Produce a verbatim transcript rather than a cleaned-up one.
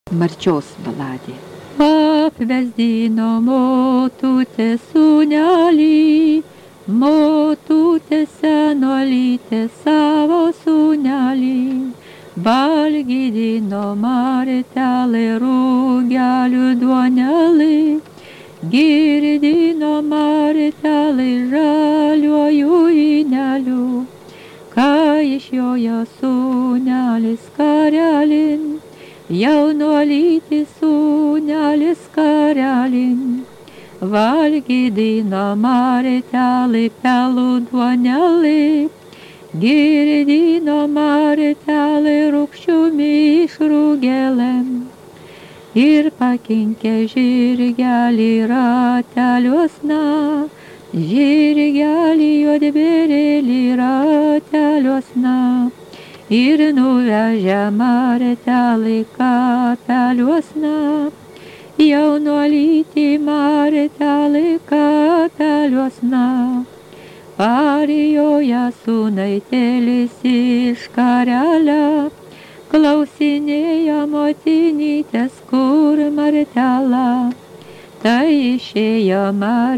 Marčios baladė. Apvesdino motutė sūnelį, motutė senolytė savo sūnelį. Valgydino martelį rūgelių duonelį, girdino martelį žaliuoju ineliu. Kai išjojo sūnelis karelin, jaunuolytis sūnelis karelin. Valgydino martelį pelų duonelį, girdino martelį rūgščių mišrų gėlėm. Ir pakinkė žirgelį rateliuosna, žirgelį juodbėrėlį rateliuosna. Ir nuvežė martelį kapeliuosna, jaunuolytį martelį kapeliuosna. Parijoja sūnaitėlis iš karelio, klausinėja motinytės, kur martelą. Tai išėjo martelė.